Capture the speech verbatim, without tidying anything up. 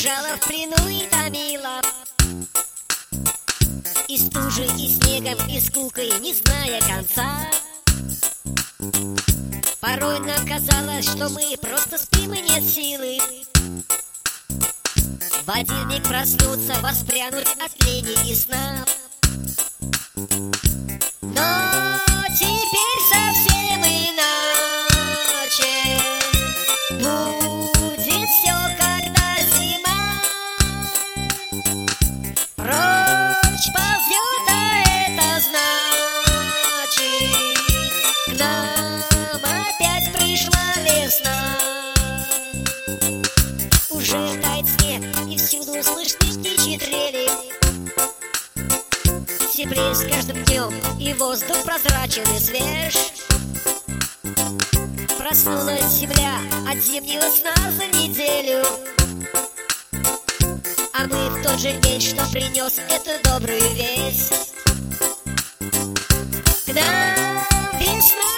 держала в плену и томила, и стужей, и снегом, и скукой, не зная конца. Порой нам казалось, что мы просто спим и нет силы в один миг проснуться, воспрянуть от лени и сна. Но теперь совсем иначе будет все, когда зима прочь ползет, а это значит, к нам опять пришла весна. Уже тает снег, и всюду слышны птичьи трели. Теплее с каждым днем, и воздух прозрачен и свеж. Проснулась земля от зимнего сна за неделю, а мы в тот же день, что принес эту добрую весть. К нам весна